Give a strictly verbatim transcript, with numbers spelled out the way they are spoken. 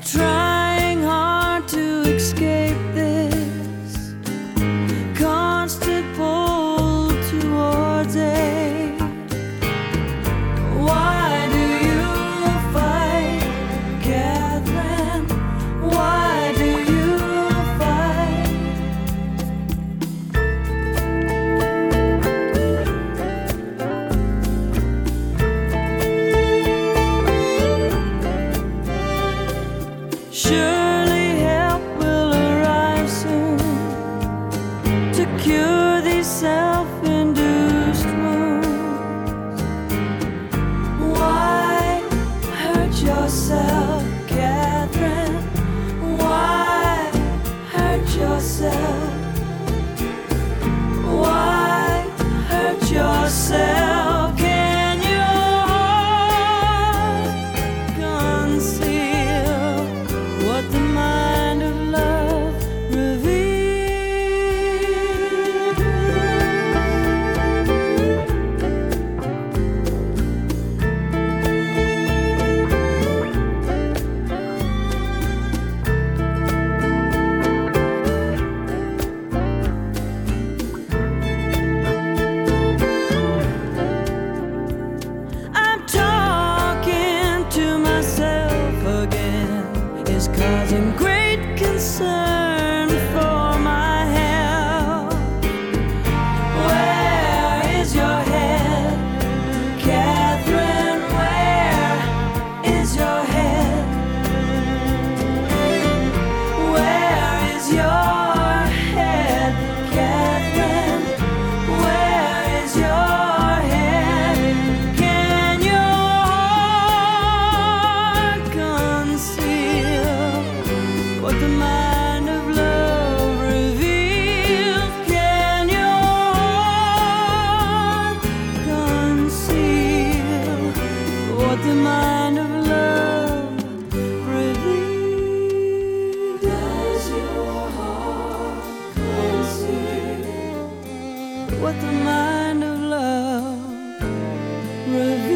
trying hard to escape this constant pull towards it. Why do you fight, Catherine? Why do you fight? Surely help will arrive soon to cure these self-induced wounds. Why hurt yourself, Catherine? Why hurt yourself? Why hurt yourself? Can your heart conceal what the mind of love reveals? I'm talking to myself again. It's causing great concern for my health. Where is your head, Catherine? Where is your head? Where is your head, Catherine? Where is your head? Can your heart conceal what the mind of love reveals? Can your heart conceal what the mind of love reveals? Does your heart conceal what the mind of love reveals?